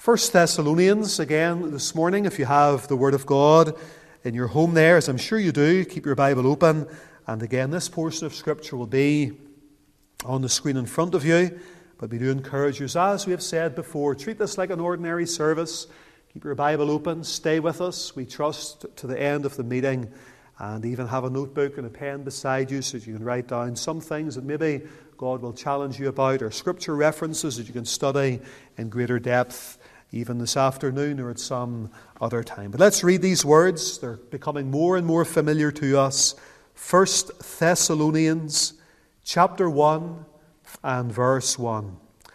First Thessalonians, again this morning, if you have the Word of God in your home there, as I'm sure you do, keep your Bible open. And again, this portion of Scripture will be on the screen in front of you. But we do encourage you, as we have said before, treat this like an ordinary service. Keep your Bible open, stay with us, we trust, to the end of the meeting. And even have a notebook and a pen beside you so that you can write down some things that maybe God will challenge you about, or Scripture references that you can study in greater depth even this afternoon or at some other time. But let's read these words. They're becoming more and more familiar to us. 1 Thessalonians chapter 1 and verse 1.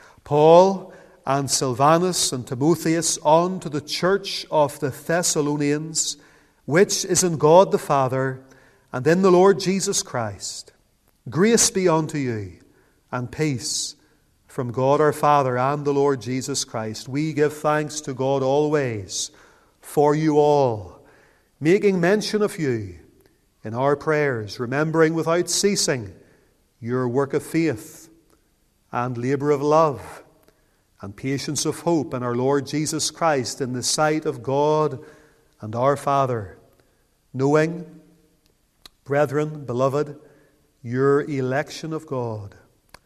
Paul and Silvanus and Timotheus, on to the church of the Thessalonians, which is in God the Father and in the Lord Jesus Christ. Grace be unto you and peace from God our Father and the Lord Jesus Christ. We give thanks to God always for you all, making mention of you in our prayers, remembering without ceasing your work of faith and labour of love and patience of hope in our Lord Jesus Christ in the sight of God and our Father, knowing, brethren, beloved, your election of God.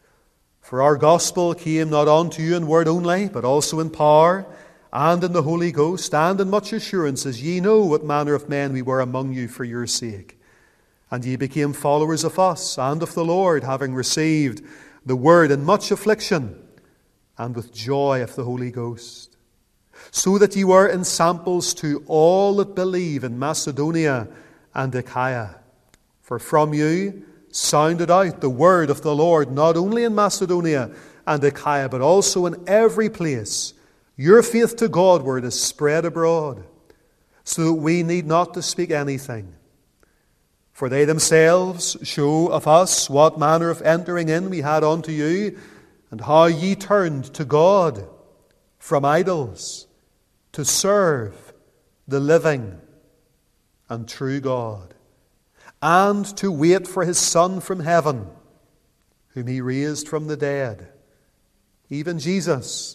For our gospel came not unto you in word only, but also in power, and in the Holy Ghost, and in much assurance, as ye know what manner of men we were among you for your sake. And ye became followers of us and of the Lord, having received the word in much affliction, and with joy of the Holy Ghost. So that ye were ensamples to all that believe in Macedonia and Achaia. For from you sounded out the word of the Lord, not only in Macedonia and Achaia, but also in every place. Your faith to Godward is spread abroad, so that we need not to speak anything. For they themselves show of us what manner of entering in we had unto you, and how ye turned to God from idols to serve the living and true God, and to wait for his Son from heaven, whom he raised from the dead, even Jesus,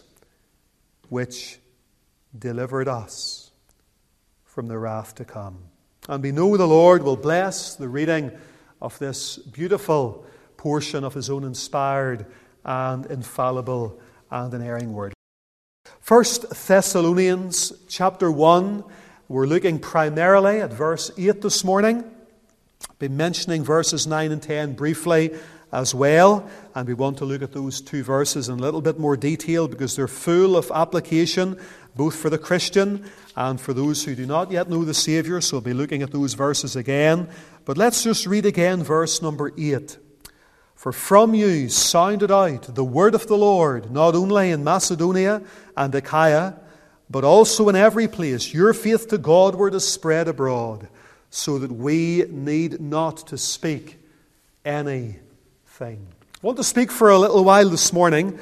which delivered us from the wrath to come. And we know the Lord will bless the reading of this beautiful portion of his own inspired and infallible and inerring word. 1 Thessalonians chapter 1, we're looking primarily at verse 8 this morning. I'll be mentioning verses 9 and 10 briefly as well, and we want to look at those two verses in a little bit more detail because they're full of application both for the Christian and for those who do not yet know the Saviour, so we'll be looking at those verses again. But let's just read again verse number 8. For from you sounded out the word of the Lord, not only in Macedonia and Achaia, but also in every place. Your faith to Godward is spread abroad, so that we need not to speak anything. I want to speak for a little while this morning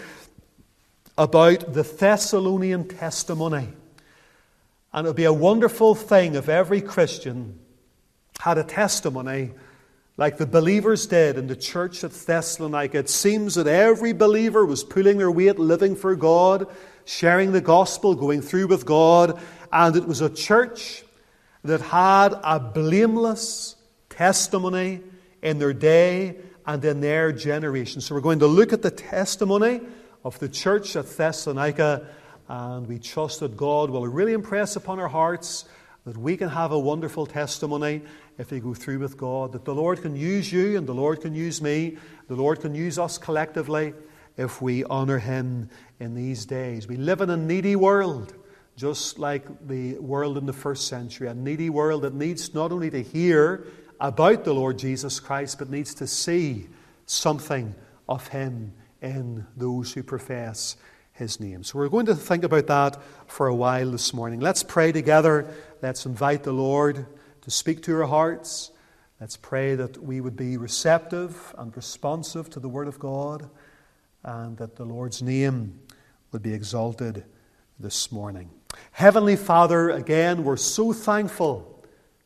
about the Thessalonian testimony. And it would be a wonderful thing if every Christian had a testimony like the believers did in the church at Thessalonica. It seems that every believer was pulling their weight, living for God, sharing the gospel, going through with God. And it was a church that had a blameless testimony in their day and in their generation. So we're going to look at the testimony of the church at Thessalonica, and we trust that God will really impress upon our hearts that we can have a wonderful testimony if we go through with God, that the Lord can use you and the Lord can use me, the Lord can use us collectively if we honour Him in these days. We live in a needy world, just like the world in the first century, a needy world that needs not only to hear about the Lord Jesus Christ, but needs to see something of Him in those who profess His name. So we're going to think about that for a while this morning. Let's pray together. Let's invite the Lord to speak to our hearts. Let's pray that we would be receptive and responsive to the Word of God, and that the Lord's name would be exalted this morning. Heavenly Father, again, we're so thankful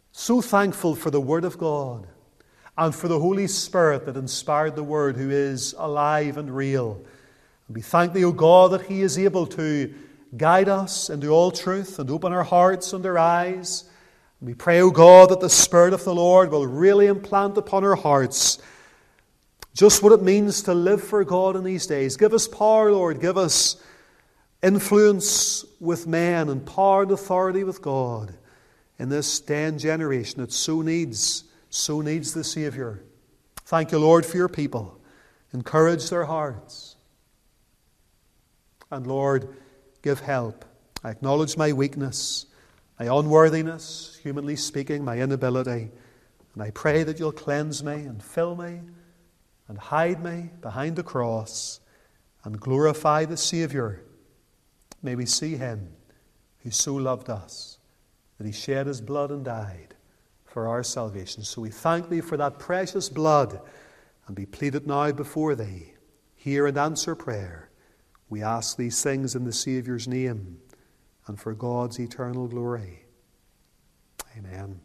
for the Word of God and for the Holy Spirit that inspired the Word, who is alive and real. And we thank Thee, O God, that He is able to guide us into all truth and open our hearts and our eyes. And we pray, O God, that the Spirit of the Lord will really implant upon our hearts just what it means to live for God in these days. Give us power, Lord. Give us influence with men and power and authority with God in this day and generation that so needs the Saviour. Thank you, Lord, for your people. Encourage their hearts. And Lord, give help. I acknowledge my weakness, my unworthiness, humanly speaking, my inability. And I pray that you'll cleanse me and fill me and hide me behind the cross and glorify the Saviour. May we see him who so loved us, that he shed his blood and died for our salvation. So we thank thee for that precious blood, and be pleaded now before thee. Hear and answer prayer. We ask these things in the Saviour's name and for God's eternal glory. Amen.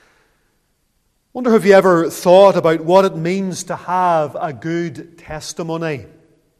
I wonder, have you ever thought about what it means to have a good testimony?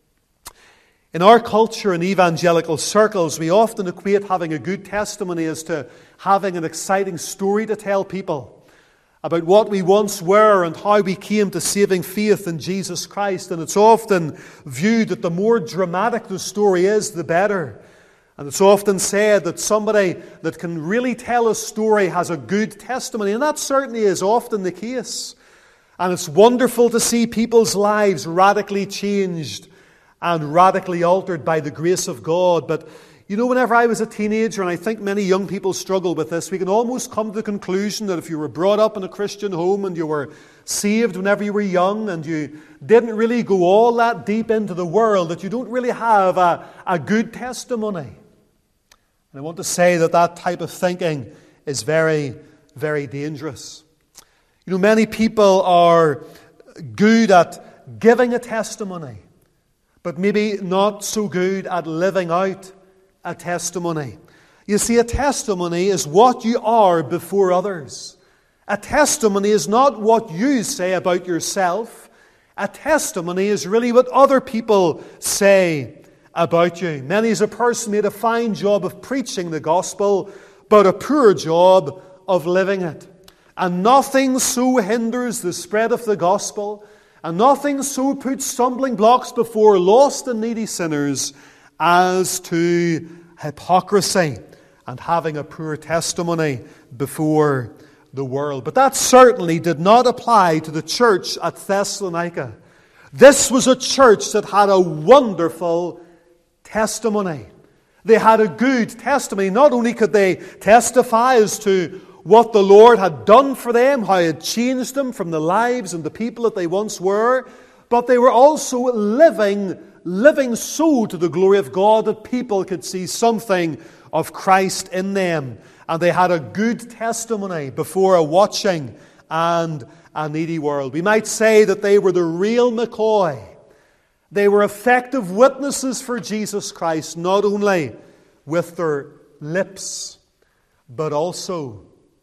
In our culture in evangelical circles, we often equate having a good testimony as to having an exciting story to tell people about what we once were and how we came to saving faith in Jesus Christ. And it's often viewed that the more dramatic the story is, the better. And it's often said that somebody that can really tell a story has a good testimony. And that certainly is often the case. And it's wonderful to see people's lives radically changed and radically altered by the grace of God. But you know, whenever I was a teenager, and I think many young people struggle with this, we can almost come to the conclusion that if you were brought up in a Christian home and you were saved whenever you were young and you didn't really go all that deep into the world, that you don't really have a good testimony. And I want to say that that type of thinking is very, very dangerous. You know, many people are good at giving a testimony, but maybe not so good at living out a testimony. You see, a testimony is what you are before others. A testimony is not what you say about yourself. A testimony is really what other people say about you. Many's a person made a fine job of preaching the gospel, but a poor job of living it. And nothing so hinders the spread of the gospel, and nothing so puts stumbling blocks before lost and needy sinners as to hypocrisy and having a poor testimony before the world. But that certainly did not apply to the church at Thessalonica. This was a church that had a wonderful testimony. They had a good testimony. Not only could they testify as to what the Lord had done for them, how He had changed them from the lives and the people that they once were, but they were also living so to the glory of God that people could see something of Christ in them. And they had a good testimony before a watching and a needy world. We might say that they were the real McCoy. They were effective witnesses for Jesus Christ, not only with their lips, but also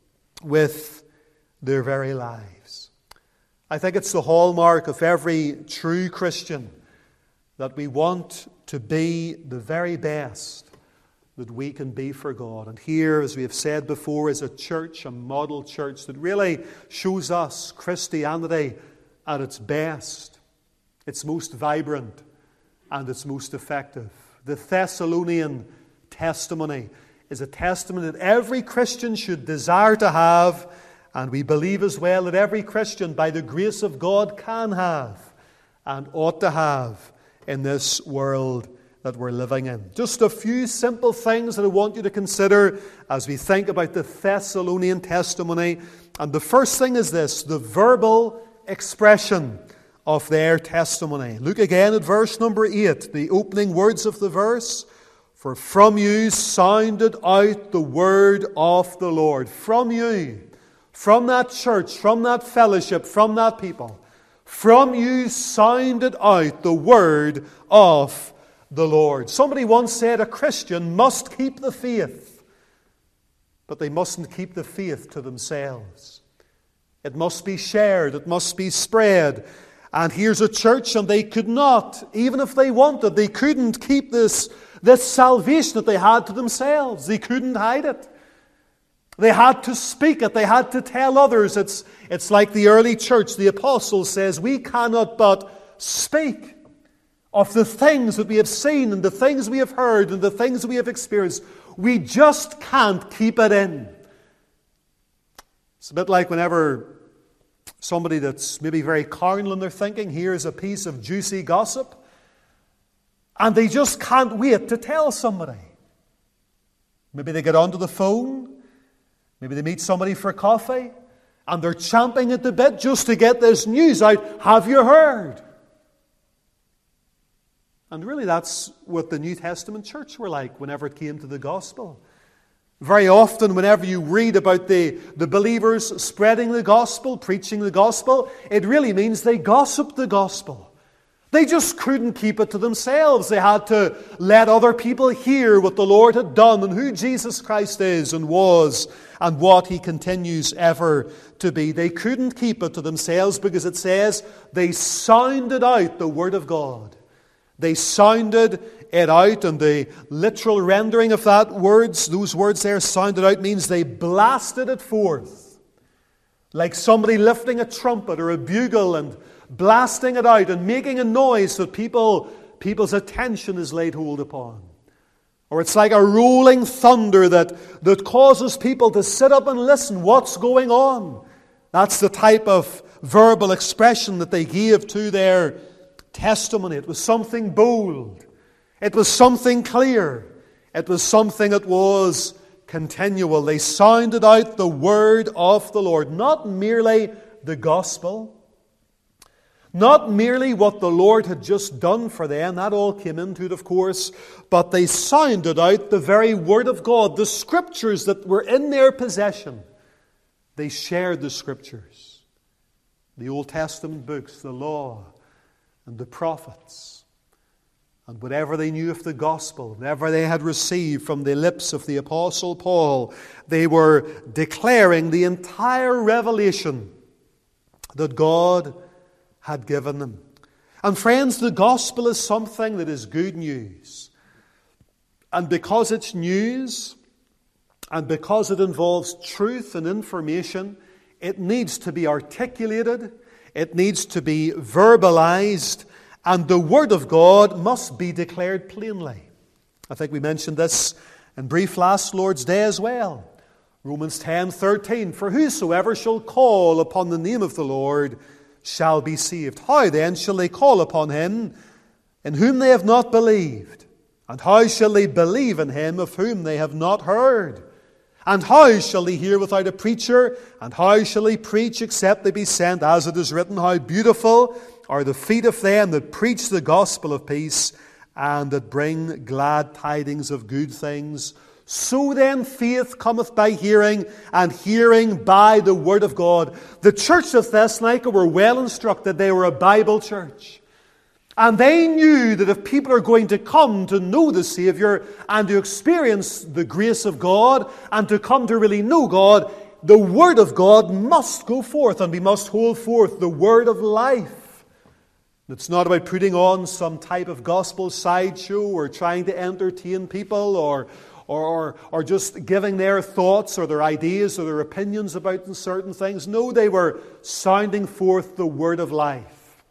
with their very lives. I think it's the hallmark of every true Christian that we want to be the very best that we can be for God. And here, as we have said before, is a church, a model church that really shows us Christianity at its best, its most vibrant, and its most effective. The Thessalonian testimony is a testimony that every Christian should desire to have, and we believe as well that every Christian, by the grace of God, can have and ought to have in this world that we're living in. Just a few simple things that I want you to consider as we think about the Thessalonian testimony. And the first thing is this, the verbal expression of their testimony. Look again at verse number 8, the opening words of the verse. For from you sounded out the word of the Lord. From you, from that church, from that fellowship, from that people. From you sounded out the word of the Lord. Somebody once said a Christian must keep the faith, but they mustn't keep the faith to themselves. It must be shared, it must be spread. And here's a church, and they could not, even if they wanted, they couldn't keep this this salvation that they had to themselves. They couldn't hide it. They had to speak it. They had to tell others. It's like the early church. The apostle says, we cannot but speak of the things that we have seen and the things we have heard and the things we have experienced. We just can't keep it in. It's a bit like whenever somebody that's maybe very carnal in their thinking hears a piece of juicy gossip, and they just can't wait to tell somebody. Maybe they get onto the phone, maybe they meet somebody for coffee, and they're champing at the bit just to get this news out. Have you heard? And really that's what the New Testament church were like whenever it came to the gospel. Very often, whenever you read about the believers spreading the gospel, preaching the gospel, it really means they gossiped the gospel. They just couldn't keep it to themselves. They had to let other people hear what the Lord had done and who Jesus Christ is and was and what He continues ever to be. They couldn't keep it to themselves because it says they sounded out the Word of God. They sounded it out, and the literal rendering of those words there, sounded out, means they blasted it forth. Like somebody lifting a trumpet or a bugle and blasting it out and making a noise that people's attention is laid hold upon. Or it's like a rolling thunder that causes people to sit up and listen. What's going on? That's the type of verbal expression that they gave to their testimony. It was something bold. It was something clear. It was something that was continual. They sounded out the word of the Lord. Not merely the gospel. Not merely what the Lord had just done for them. That all came into it, of course. But they sounded out the very word of God. The scriptures that were in their possession. They shared the scriptures. The Old Testament books, the law, and the prophets, and whatever they knew of the gospel, whatever they had received from the lips of the Apostle Paul, they were declaring the entire revelation that God had given them. And friends, the gospel is something that is good news. And because it's news, and because it involves truth and information, it needs to be articulated. It needs to be verbalized, and the Word of God must be declared plainly. I think we mentioned this in brief last Lord's Day as well. Romans 10:13, for whosoever shall call upon the name of the Lord shall be saved. How then shall they call upon Him in whom they have not believed? And how shall they believe in Him of whom they have not heard? And how shall they hear without a preacher? And how shall they preach except they be sent? As it is written, how beautiful are the feet of them that preach the gospel of peace and that bring glad tidings of good things. So then faith cometh by hearing, and hearing by the word of God. The church of Thessalonica were well instructed. They were a Bible church. And they knew that if people are going to come to know the Savior and to experience the grace of God and to come to really know God, the Word of God must go forth, and we must hold forth the Word of life. It's not about putting on some type of gospel sideshow or trying to entertain people or just giving their thoughts or their ideas or their opinions about certain things. No, they were sounding forth the Word of life.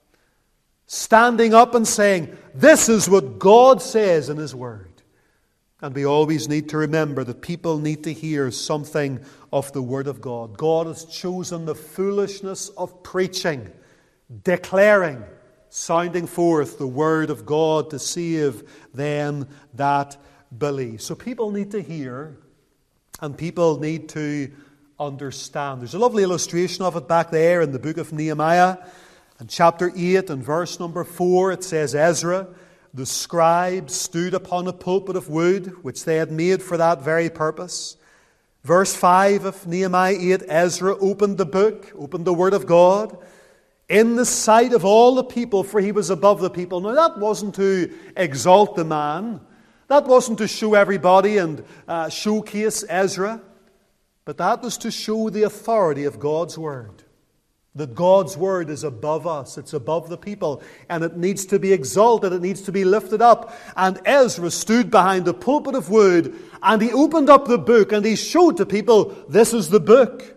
Standing up and saying, this is what God says in His Word. And we always need to remember that people need to hear something of the Word of God. God has chosen the foolishness of preaching, declaring, sounding forth the Word of God to save them that believe. So people need to hear, and people need to understand. There's a lovely illustration of it back there in the book of Nehemiah. In chapter 8 and verse number 4, it says, Ezra, the scribe, stood upon a pulpit of wood, which they had made for that very purpose. Verse 5 of Nehemiah 8, Ezra opened the book, opened the Word of God, in the sight of all the people, for he was above the people. Now that wasn't to exalt the man. That wasn't to show everybody and showcase Ezra. But that was to show the authority of God's Word. That God's Word is above us. It's above the people. And it needs to be exalted. It needs to be lifted up. And Ezra stood behind the pulpit of wood, and he opened up the book, and he showed to people, this is the book.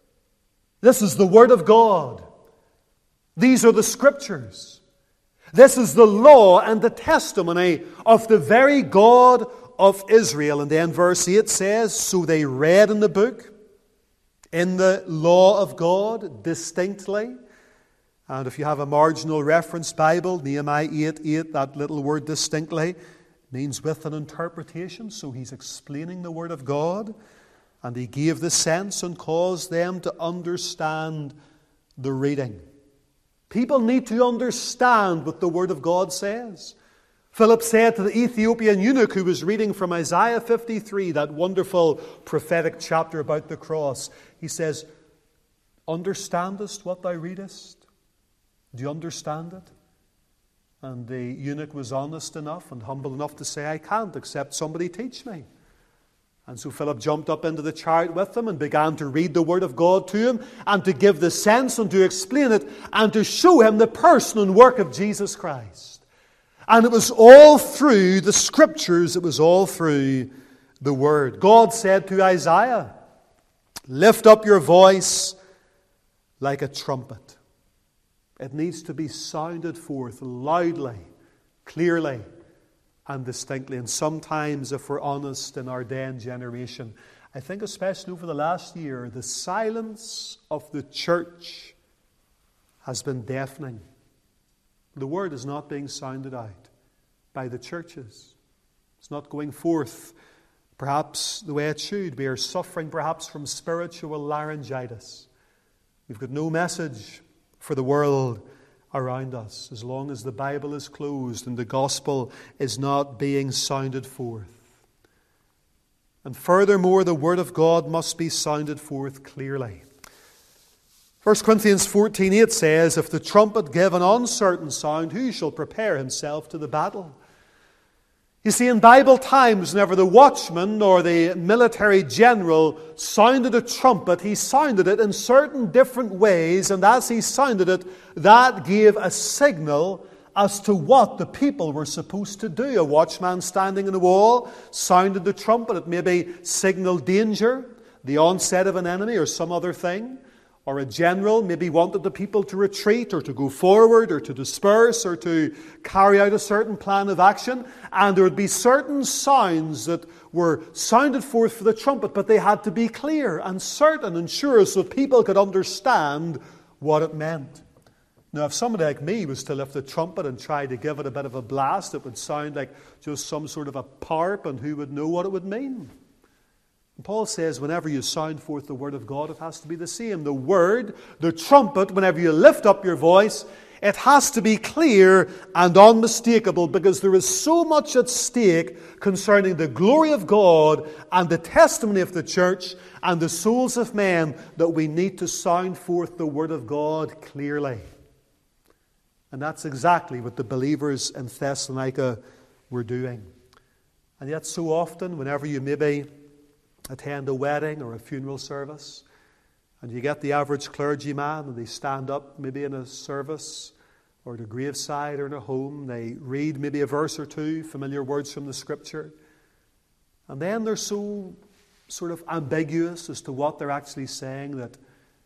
This is the Word of God. These are the Scriptures. This is the law and the testimony of the very God of Israel. And then verse 8 says, so they read in the book, in the law of God, distinctly. And if you have a marginal reference Bible, Nehemiah 8:8, that little word distinctly means with an interpretation. So he's explaining the Word of God. And he gave the sense and caused them to understand the reading. People need to understand what the Word of God says. Philip said to the Ethiopian eunuch who was reading from Isaiah 53, that wonderful prophetic chapter about the cross, he says, understandest what thou readest? Do you understand it? And the eunuch was honest enough and humble enough to say, I can't, except somebody teach me. And so Philip jumped up into the chariot with him and began to read the Word of God to him and to give the sense and to explain it and to show him the person and work of Jesus Christ. And it was all through the Scriptures, it was all through the Word. God said to Isaiah, lift up your voice like a trumpet. It needs to be sounded forth loudly, clearly, and distinctly. And sometimes, if we're honest, in our day and generation, I think especially over the last year, the silence of the church has been deafening. The Word is not being sounded out by the churches. It's not going forth perhaps the way it should. We are suffering perhaps from spiritual laryngitis. We've got no message for the world around us as long as the Bible is closed and the gospel is not being sounded forth. And furthermore, the Word of God must be sounded forth clearly. 1 Corinthians 14:8 says, if the trumpet give an uncertain sound, who shall prepare himself to the battle? You see, in Bible times, whenever the watchman or the military general sounded a trumpet, he sounded it in certain different ways, and as he sounded it, that gave a signal as to what the people were supposed to do. A watchman standing in the wall sounded the trumpet. It maybe signaled danger, the onset of an enemy, or some other thing. Or a general maybe wanted the people to retreat or to go forward or to disperse or to carry out a certain plan of action. And there would be certain sounds that were sounded forth for the trumpet, but they had to be clear and certain and sure so that people could understand what it meant. Now, if somebody like me was to lift the trumpet and try to give it a bit of a blast, it would sound like just some sort of a harp, and who would know what it would mean? And Paul says whenever you sound forth the Word of God, it has to be the same. The Word, the trumpet, whenever you lift up your voice, it has to be clear and unmistakable, because there is so much at stake concerning the glory of God and the testimony of the church and the souls of men that we need to sound forth the Word of God clearly. And that's exactly what the believers in Thessalonica were doing. And yet so often, whenever you maybe attend a wedding or a funeral service, and you get the average clergyman, and they stand up maybe in a service or at a graveside or in a home, they read maybe a verse or two, familiar words from the Scripture, and then they're so sort of ambiguous as to what they're actually saying that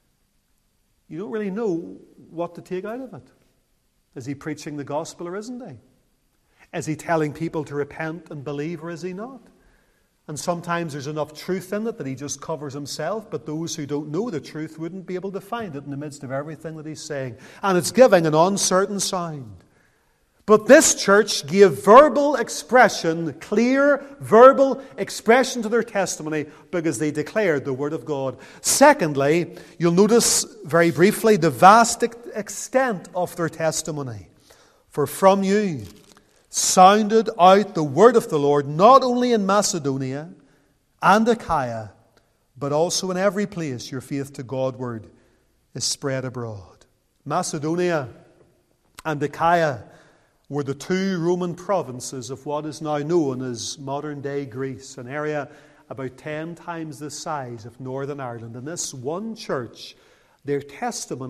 you don't really know what to take out of it. Is he preaching the gospel or isn't he? Is he telling people to repent and believe or is he not? And sometimes there's enough truth in it that he just covers himself, but those who don't know the truth wouldn't be able to find it in the midst of everything that he's saying. And it's giving an uncertain sound. But this church gave verbal expression, clear verbal expression to their testimony because they declared the Word of God. Secondly, you'll notice very briefly the vast extent of their testimony. For from you sounded out the word of the Lord, not only in Macedonia and Achaia, but also in every place your faith to Godward is spread abroad. Macedonia and Achaia were the two Roman provinces of what is now known as modern-day Greece, an area about 10 times the size of Northern Ireland. And this one church, their testimony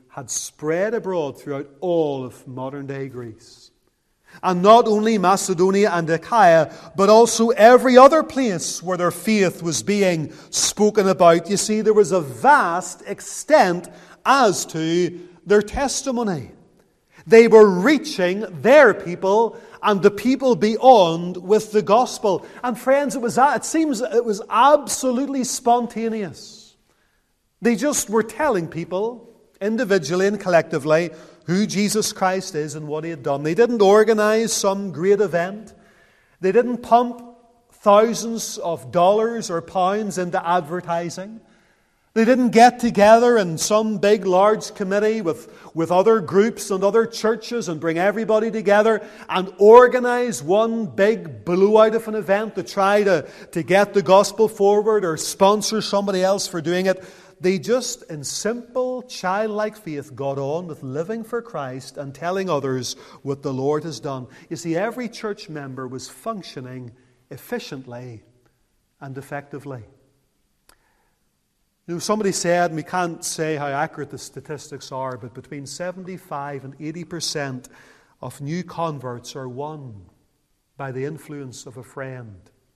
had spread abroad throughout all of modern-day Greece. And not only Macedonia and Achaia, but also every other place where their faith was being spoken about. You see, there was a vast extent as to their testimony. They were reaching their people and the people beyond with the gospel. And friends, it seems it was absolutely spontaneous. They just were telling people, individually and collectively, who Jesus Christ is and what He had done. They didn't organize some great event. They didn't pump thousands of dollars or pounds into advertising. They didn't get together in some big, large committee with other groups and other churches and bring everybody together and organize one big blowout of an event to try to get the gospel forward or sponsor somebody else for doing it. They just, in simple, childlike faith, got on with living for Christ and telling others what the Lord has done. You see, every church member was functioning efficiently and effectively. You know, somebody said, and we can't say how accurate the statistics are, but between 75 and 80% of new converts are won by the influence of a friend.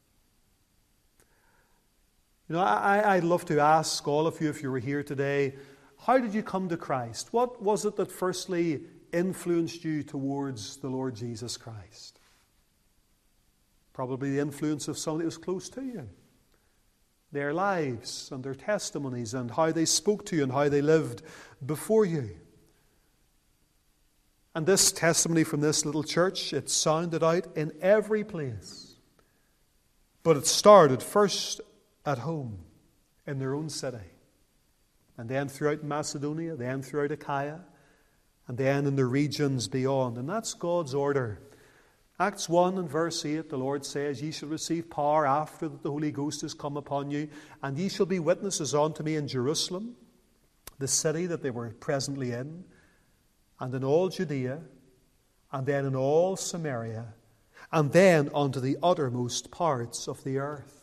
You know, I'd love to ask all of you, if you were here today, how did you come to Christ? What was it that firstly influenced you towards the Lord Jesus Christ? Probably the influence of somebody that was close to you. Their lives and their testimonies and how they spoke to you and how they lived before you. And this testimony from this little church, it sounded out in every place. But it started first at home, in their own city. And then throughout Macedonia, then throughout Achaia, and then in the regions beyond. And that's God's order. Acts 1 and verse 8, the Lord says, "Ye shall receive power after that the Holy Ghost is come upon you, and ye shall be witnesses unto me in Jerusalem," the city that they were presently in, "and in all Judea, and then in all Samaria, and then unto the uttermost parts of the earth."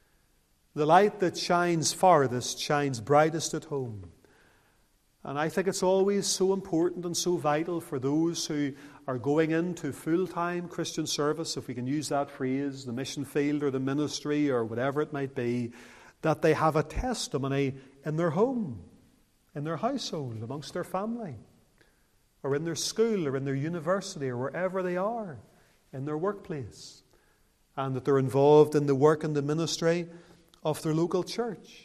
The light that shines farthest shines brightest at home. And I think it's always so important and so vital for those who are going into full-time Christian service, if we can use that phrase, the mission field or the ministry or whatever it might be, that they have a testimony in their home, in their household, amongst their family, or in their school or in their university or wherever they are, in their workplace, and that they're involved in the work and the ministry of their local church.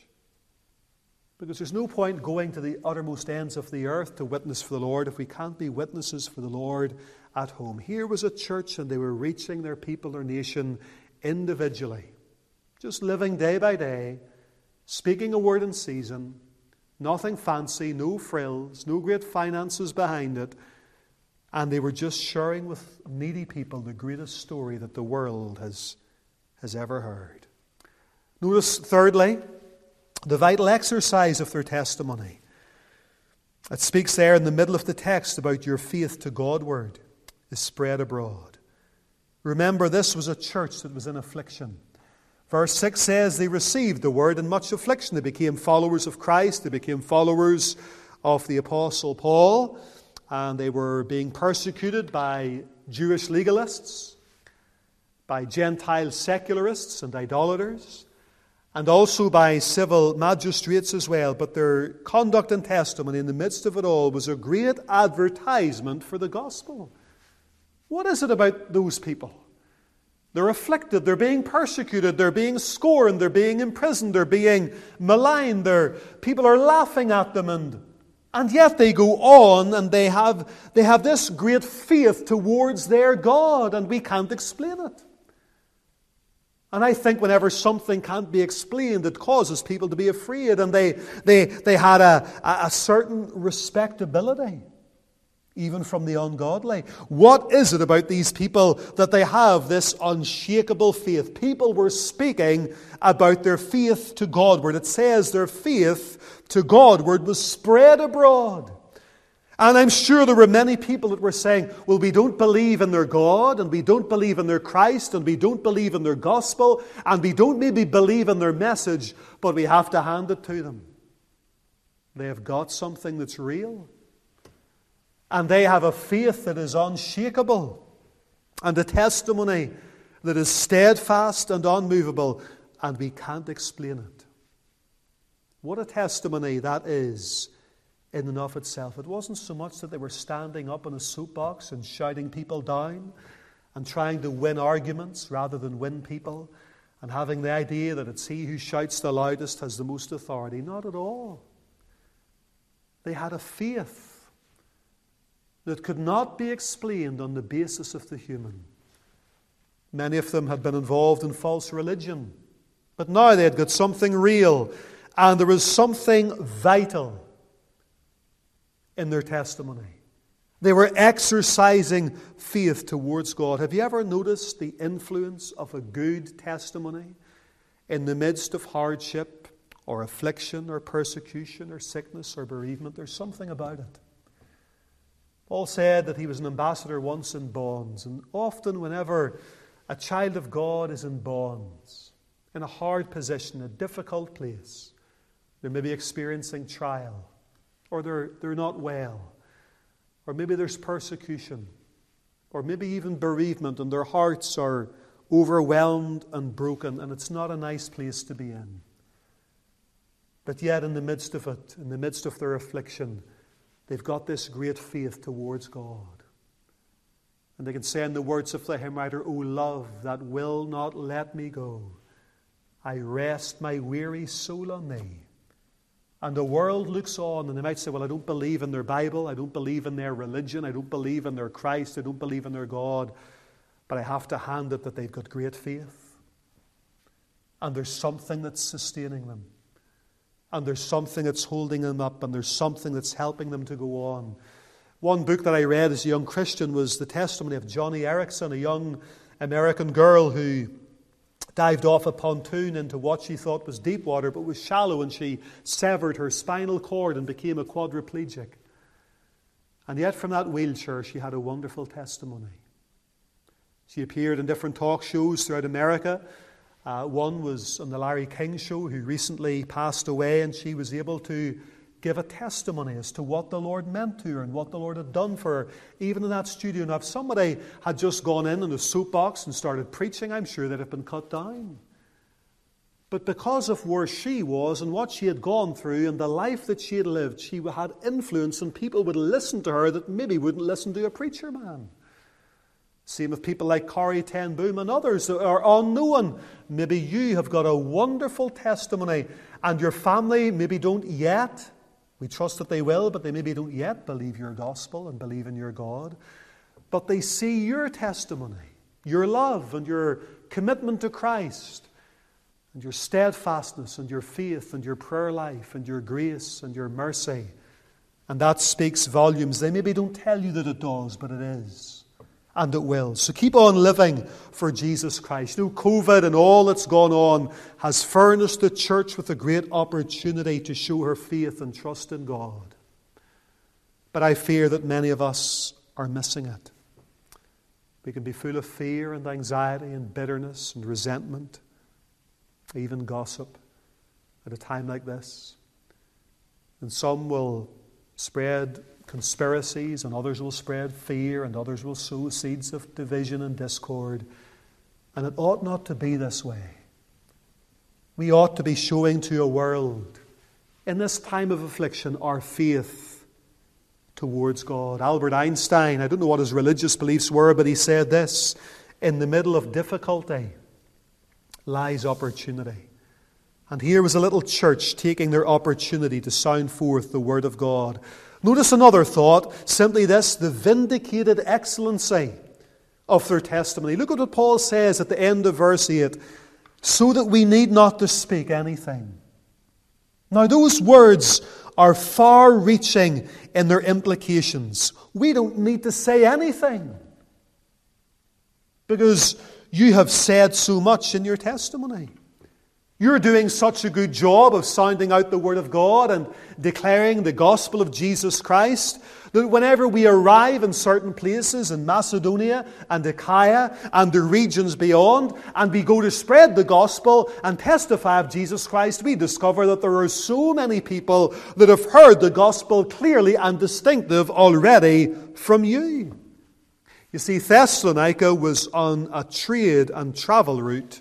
Because there's no point going to the uttermost ends of the earth to witness for the Lord if we can't be witnesses for the Lord at home. Here was a church and they were reaching their people, their nation, individually. Just living day by day, speaking a word in season, nothing fancy, no frills, no great finances behind it. And they were just sharing with needy people the greatest story that the world has ever heard. Notice, thirdly, the vital exercise of their testimony. It speaks there in the middle of the text about your faith to Godward is spread abroad. Remember, this was a church that was in affliction. Verse 6 says they received the word in much affliction. They became followers of Christ. They became followers of the Apostle Paul. And they were being persecuted by Jewish legalists, by Gentile secularists and idolaters, and also by civil magistrates as well. But their conduct and testimony in the midst of it all was a great advertisement for the gospel. What is it about those people? They're afflicted, they're being persecuted, they're being scorned, they're being imprisoned, they're being maligned, people are laughing at them, and yet they go on and they have this great faith towards their God, and we can't explain it. And I think whenever something can't be explained, it causes people to be afraid. And they had a certain respectability, even from the ungodly. What is it about these people that they have this unshakable faith? People were speaking about their faith to Godward. It says their faith to Godward was spread abroad. And I'm sure there were many people that were saying, well, we don't believe in their God, and we don't believe in their Christ, and we don't believe in their gospel, and we don't maybe believe in their message, but we have to hand it to them. They have got something that's real. And they have a faith that is unshakable, and a testimony that is steadfast and unmovable, and we can't explain it. What a testimony that is in and of itself. It wasn't so much that they were standing up in a soapbox and shouting people down and trying to win arguments rather than win people, and having the idea that it's he who shouts the loudest has the most authority. Not at all. They had a faith that could not be explained on the basis of the human. Many of them had been involved in false religion, but now they had got something real, and there was something vital in their testimony. They were exercising faith towards God. Have you ever noticed the influence of a good testimony in the midst of hardship or affliction or persecution or sickness or bereavement? There's something about it. Paul said that he was an ambassador once in bonds, and often whenever a child of God is in bonds, in a hard position, a difficult place, they're maybe experiencing trial, or they're not well, or maybe there's persecution, or maybe even bereavement, and their hearts are overwhelmed and broken, and it's not a nice place to be in. But yet in the midst of it, in the midst of their affliction, they've got this great faith towards God. And they can say in the words of the hymn writer, "O love that will not let me go, I rest my weary soul on thee." And the world looks on, and they might say, "Well, I don't believe in their Bible, I don't believe in their religion, I don't believe in their Christ, I don't believe in their God." But I have to hand it that they've got great faith. And there's something that's sustaining them. And there's something that's holding them up, and there's something that's helping them to go on. One book that I read as a young Christian was the testimony of Johnny Erickson, a young American girl who dived off a pontoon into what she thought was deep water, but was shallow, and she severed her spinal cord and became a quadriplegic. And yet from that wheelchair she had a wonderful testimony. She appeared in different talk shows throughout America. One was on the Larry King Show, who recently passed away, and she was able to give a testimony as to what the Lord meant to her and what the Lord had done for her, even in that studio. Now, if somebody had just gone in a soapbox and started preaching, I'm sure they'd have been cut down. But because of where she was and what she had gone through and the life that she had lived, she had influence, and people would listen to her that maybe wouldn't listen to a preacher man. Same with people like Corrie ten Boom and others that are unknown. Maybe you have got a wonderful testimony, and your family maybe don't yet. We trust that they will, but they maybe don't yet believe your gospel and believe in your God. But they see your testimony, your love and your commitment to Christ, and your steadfastness and your faith and your prayer life and your grace and your mercy. And that speaks volumes. They maybe don't tell you that it does, but it is. And it will. So keep on living for Jesus Christ. You know, COVID and all that's gone on has furnished the church with a great opportunity to show her faith and trust in God. But I fear that many of us are missing it. We can be full of fear and anxiety and bitterness and resentment, even gossip at a time like this. And some will spread conspiracies, and others will spread fear, and others will sow seeds of division and discord. And it ought not to be this way. We ought to be showing to a world, in this time of affliction, our faith towards God. Albert Einstein, I don't know what his religious beliefs were, but he said this: in the middle of difficulty lies opportunity. And here was a little church taking their opportunity to sound forth the word of God. Notice another thought, simply this: the vindicated excellency of their testimony. Look at what Paul says at the end of verse 8. So that we need not to speak anything. Now those words are far-reaching in their implications. We don't need to say anything, because you have said so much in your testimony. You're doing such a good job of sounding out the Word of God and declaring the gospel of Jesus Christ that whenever we arrive in certain places in Macedonia and Achaia and the regions beyond, and we go to spread the gospel and testify of Jesus Christ, we discover that there are so many people that have heard the gospel clearly and distinctive already from you. You see, Thessalonica was on a trade and travel route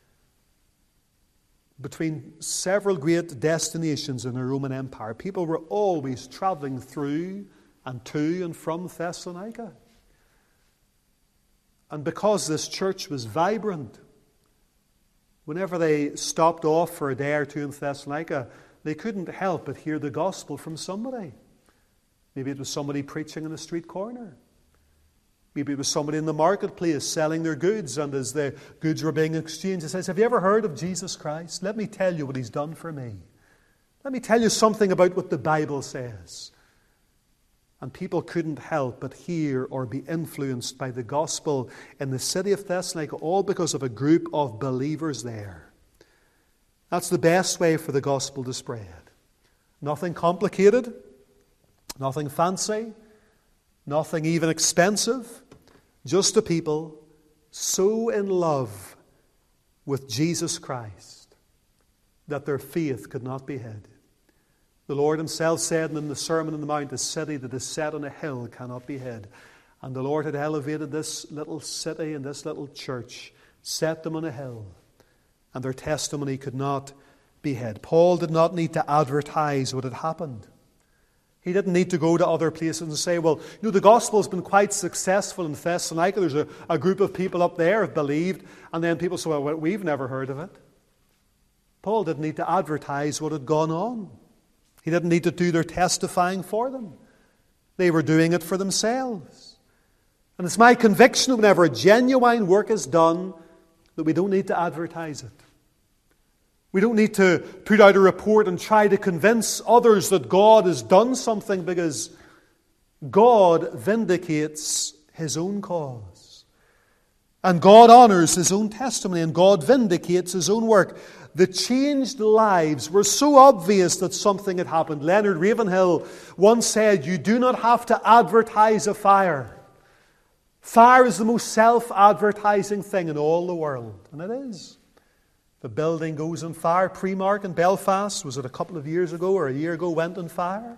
between several great destinations in the Roman Empire. People were always traveling through and to and from Thessalonica. And because this church was vibrant, whenever they stopped off for a day or two in Thessalonica, they couldn't help but hear the gospel from somebody. Maybe it was somebody preaching in a street corner. Maybe it was somebody in the marketplace selling their goods, and as the goods were being exchanged, he says, "Have you ever heard of Jesus Christ? Let me tell you what He's done for me. Let me tell you something about what the Bible says." And people couldn't help but hear or be influenced by the gospel in the city of Thessalonica, all because of a group of believers there. That's the best way for the gospel to spread. Nothing complicated, nothing fancy, nothing even expensive, just a people so in love with Jesus Christ that their faith could not be hid. The Lord Himself said in the Sermon on the Mount, "A city that is set on a hill cannot be hid." And the Lord had elevated this little city and this little church, set them on a hill, and their testimony could not be hid. Paul did not need to advertise what had happened. He didn't need to go to other places and say, "Well, the gospel has been quite successful in Thessalonica. There's a group of people up there have believed." And then people say, "Well, we've never heard of it." Paul didn't need to advertise what had gone on. He didn't need to do their testifying for them. They were doing it for themselves. And it's my conviction that whenever a genuine work is done, that we don't need to advertise it. We don't need to put out a report and try to convince others that God has done something, because God vindicates His own cause. And God honors His own testimony, and God vindicates His own work. The changed lives were so obvious that something had happened. Leonard Ravenhill once said, "You do not have to advertise a fire. Fire is the most self-advertising thing in all the world." And it is. The building goes on fire. Primark in Belfast, was it a couple of years ago or a year ago, went on fire.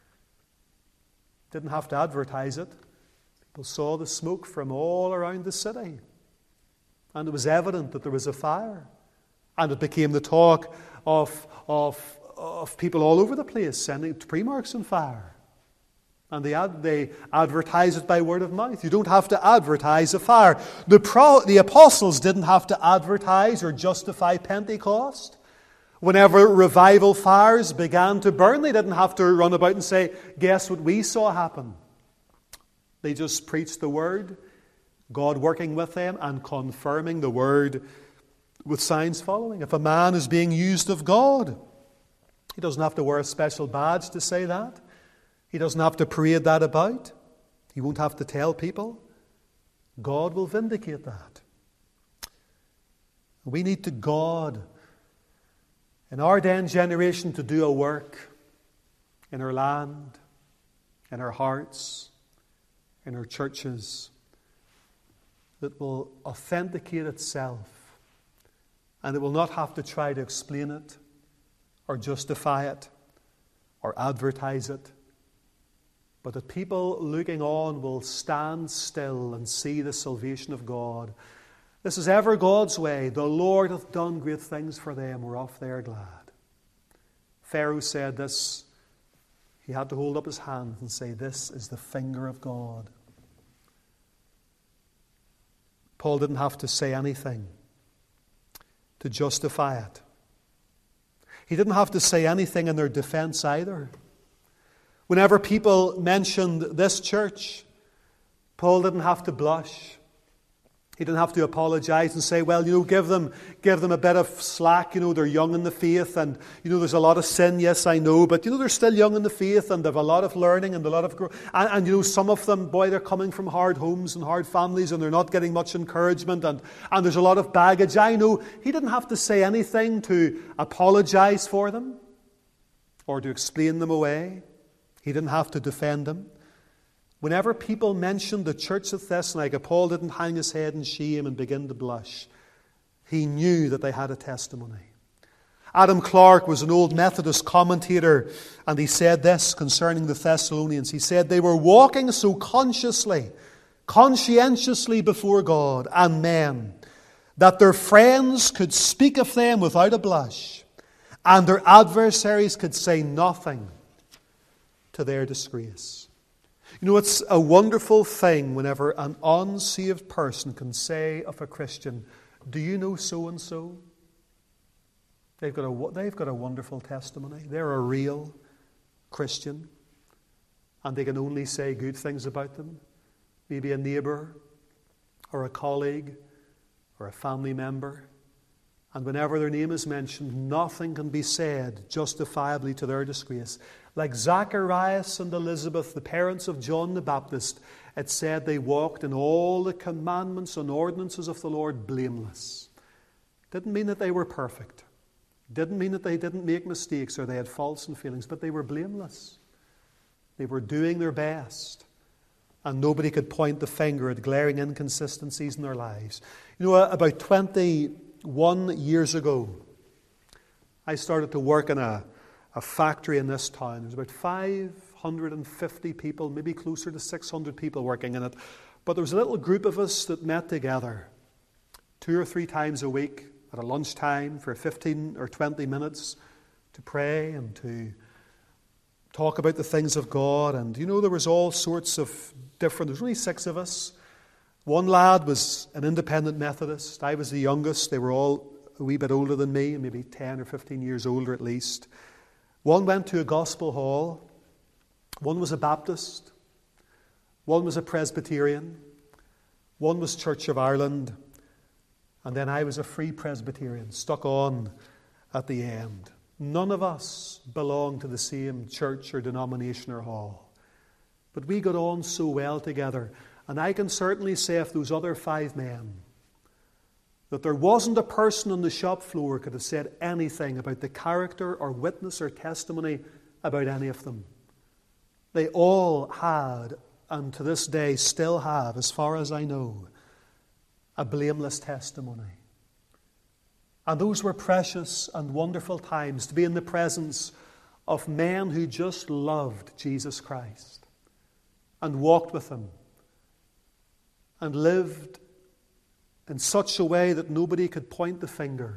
Didn't have to advertise it. People saw the smoke from all around the city. And it was evident that there was a fire. And it became the talk of people all over the place, sending Primark's on fire. And they advertise it by word of mouth. You don't have to advertise a fire. The apostles didn't have to advertise or justify Pentecost. Whenever revival fires began to burn, they didn't have to run about and say, "Guess what we saw happen?" They just preached the word, God working with them and confirming the word with signs following. If a man is being used of God, he doesn't have to wear a special badge to say that. He doesn't have to parade that about. He won't have to tell people. God will vindicate that. We need to God in our day and generation to do a work in our land, in our hearts, in our churches, that will authenticate itself, and it will not have to try to explain it or justify it or advertise it, but that people looking on will stand still and see the salvation of God. This is ever God's way. The Lord hath done great things for them, whereof they are glad. Pharaoh said this. He had to hold up his hand and say, "This is the finger of God." Paul didn't have to say anything to justify it. He didn't have to say anything in their defense either. Whenever people mentioned this church, Paul didn't have to blush. He didn't have to apologize and say, "Well, give them a bit of slack. They're young in the faith, and there's a lot of sin. Yes, I know, but they're still young in the faith, and they've a lot of learning and a lot of growth. And some of them, boy, they're coming from hard homes and hard families, and they're not getting much encouragement, and there's a lot of baggage. I know." He didn't have to say anything to apologize for them or to explain them away. He didn't have to defend them. Whenever people mentioned the church of Thessalonica, Paul didn't hang his head in shame and begin to blush. He knew that they had a testimony. Adam Clarke was an old Methodist commentator, and he said this concerning the Thessalonians. He said, they were walking so conscientiously before God and men, that their friends could speak of them without a blush, and their adversaries could say nothing to their disgrace. You know, it's a wonderful thing whenever an unsaved person can say of a Christian, do you know so-and-so? They've got a wonderful testimony. They're a real Christian. And they can only say good things about them. Maybe a neighbour or a colleague or a family member. And whenever their name is mentioned, nothing can be said justifiably to their disgrace. Like Zacharias and Elizabeth, the parents of John the Baptist, it said they walked in all the commandments and ordinances of the Lord blameless. Didn't mean that they were perfect. Didn't mean that they didn't make mistakes or they had faults and failings, but they were blameless. They were doing their best. And nobody could point the finger at glaring inconsistencies in their lives. You know, about 21 years ago, I started to work in a factory in this town. There was about 550 people, maybe closer to 600 people working in it. But there was a little group of us that met together 2 or 3 times a week at a lunchtime for 15 or 20 minutes to pray and to talk about the things of God. And, you know, there was all sorts of different... There was only 6 of us. One lad was an independent Methodist. I was the youngest. They were all a wee bit older than me, maybe 10 or 15 years older at least. One went to a gospel hall. One was a Baptist. One was a Presbyterian. One was Church of Ireland. And then I was a Free Presbyterian, stuck on at the end. None of us belonged to the same church or denomination or hall. But we got on so well together. And I can certainly say of those other 5 men that there wasn't a person on the shop floor could have said anything about the character or witness or testimony about any of them. They all had, and to this day still have, as far as I know, a blameless testimony. And those were precious and wonderful times to be in the presence of men who just loved Jesus Christ and walked with Him and lived in such a way that nobody could point the finger,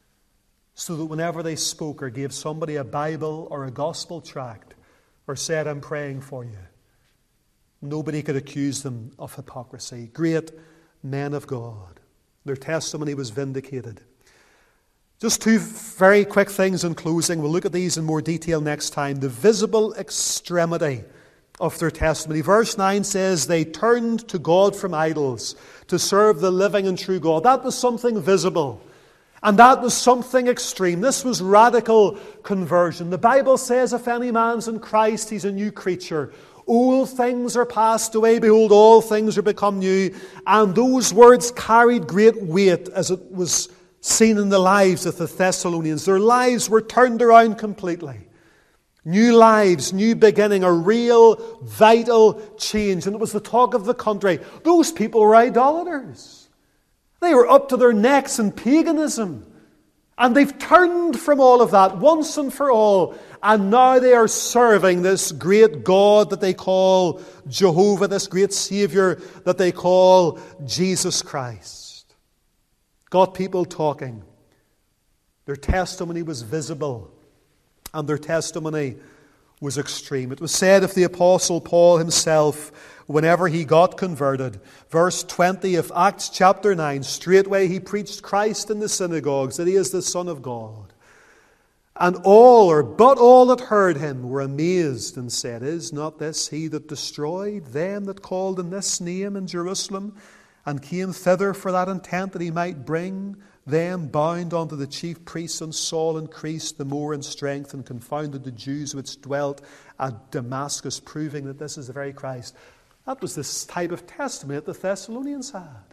so that whenever they spoke or gave somebody a Bible or a gospel tract or said, I'm praying for you, nobody could accuse them of hypocrisy. Great men of God. Their testimony was vindicated. Just 2 very quick things in closing. We'll look at these in more detail next time. The visible extremity of their testimony. Verse 9 says, they turned to God from idols to serve the living and true God. That was something visible. And that was something extreme. This was radical conversion. The Bible says, if any man's in Christ, he's a new creature. Old things are passed away. Behold, all things are become new. And those words carried great weight as it was seen in the lives of the Thessalonians. Their lives were turned around completely. New lives, new beginning, a real vital change. And it was the talk of the country. Those people were idolaters. They were up to their necks in paganism. And they've turned from all of that once and for all. And now they are serving this great God that they call Jehovah, this great Savior that they call Jesus Christ. Got people talking. Their testimony was visible. And their testimony was extreme. It was said of the Apostle Paul himself, whenever he got converted, verse 20 of Acts chapter 9, straightway he preached Christ in the synagogues, that he is the Son of God. And all, or but all that heard him, were amazed and said, is not this he that destroyed them that called in this name in Jerusalem, and came thither for that intent, that he might bring them bound unto the chief priests? And Saul increased the more in strength, and confounded the Jews which dwelt at Damascus, proving that this is the very Christ. That was this type of testimony that the Thessalonians had.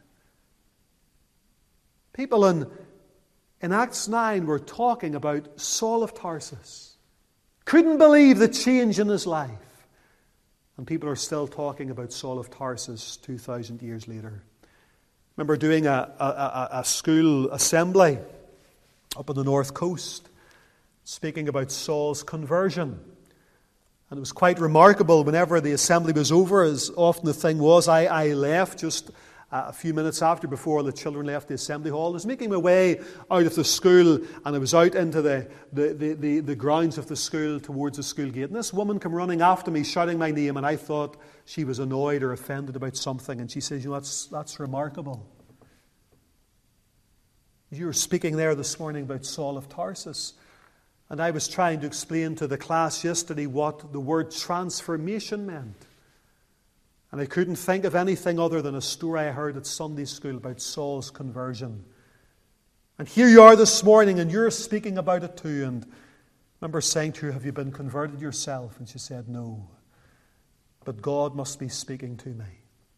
People in Acts 9 were talking about Saul of Tarsus. Couldn't believe the change in his life. And people are still talking about Saul of Tarsus 2,000 years later. I remember doing a school assembly up on the north coast. speaking about Saul's conversion. And it was quite remarkable whenever the assembly was over, as often the thing was, I left just a few minutes before the children left the assembly hall. I was making my way out of the school, and I was out into the grounds of the school towards the school gate. And this woman came running after me, shouting my name, and I thought she was annoyed or offended about something. And she says, that's remarkable. You were speaking there this morning about Saul of Tarsus. And I was trying to explain to the class yesterday what the word transformation meant. And I couldn't think of anything other than a story I heard at Sunday school about Saul's conversion. And here you are this morning, and you're speaking about it too. And I remember saying to her, have you been converted yourself? And she said, no. But God must be speaking to me.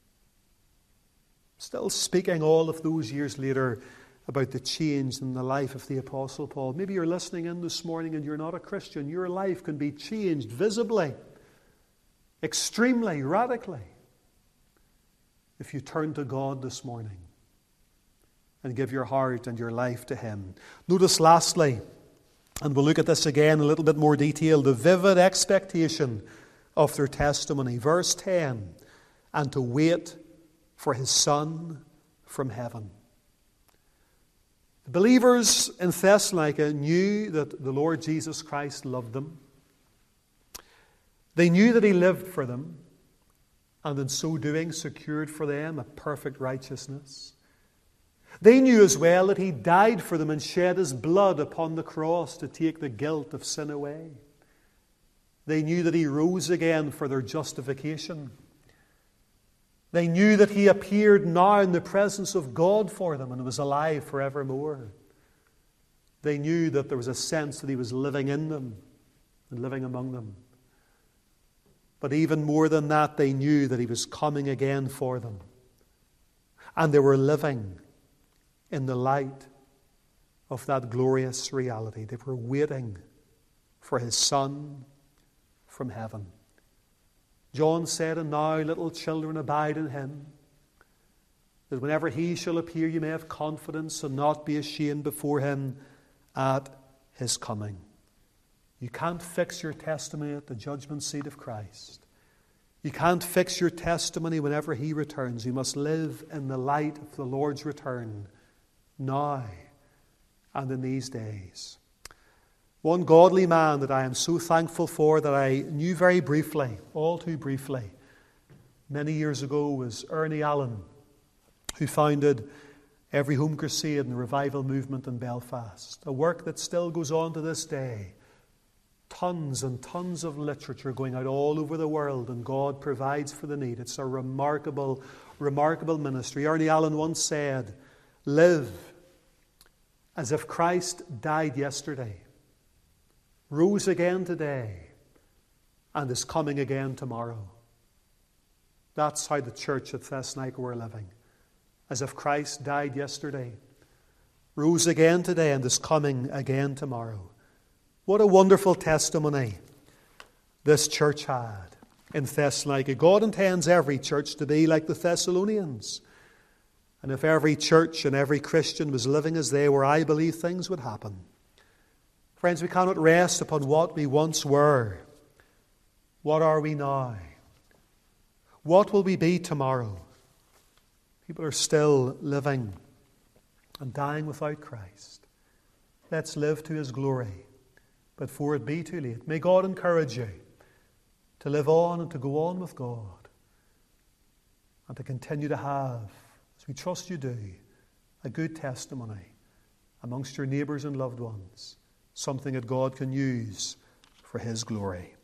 Still speaking all of those years later about the change in the life of the Apostle Paul. Maybe you're listening in this morning and you're not a Christian. Your life can be changed visibly, extremely, radically, if you turn to God this morning and give your heart and your life to Him. Notice lastly, and we'll look at this again in a little bit more detail, the vivid expectation of their testimony. Verse 10, and to wait for His Son from heaven. The believers in Thessalonica knew that the Lord Jesus Christ loved them. They knew that He lived for them, and in so doing secured for them a perfect righteousness. They knew as well that He died for them and shed His blood upon the cross to take the guilt of sin away. They knew that He rose again for their justification. They knew that He appeared now in the presence of God for them and was alive forevermore. They knew that there was a sense that He was living in them and living among them. But even more than that, they knew that He was coming again for them. And they were living in the light of that glorious reality. They were waiting for His Son from heaven. John said, and now, little children, abide in Him, that whenever He shall appear, you may have confidence and not be ashamed before Him at His coming. You can't fix your testimony at the judgment seat of Christ. You can't fix your testimony whenever He returns. You must live in the light of the Lord's return, now and in these days. One godly man that I am so thankful for, that I knew very briefly, all too briefly, many years ago, was Ernie Allen, who founded Every Home Crusade and the revival movement in Belfast, a work that still goes on to this day. Tons and tons of literature going out all over the world, and God provides for the need. It's a remarkable, remarkable ministry. Ernie Allen once said, live as if Christ died yesterday, rose again today, and is coming again tomorrow. That's how the church at Thessalonica were living. As if Christ died yesterday, rose again today, and is coming again tomorrow. What a wonderful testimony this church had in Thessalonica. God intends every church to be like the Thessalonians. And if every church and every Christian was living as they were, I believe things would happen. Friends, we cannot rest upon what we once were. What are we now? What will we be tomorrow? People are still living and dying without Christ. Let's live to His glory, but before it be too late. May God encourage you to live on and to go on with God, and to continue to have, as we trust you do, a good testimony amongst your neighbours and loved ones. Something that God can use for His glory.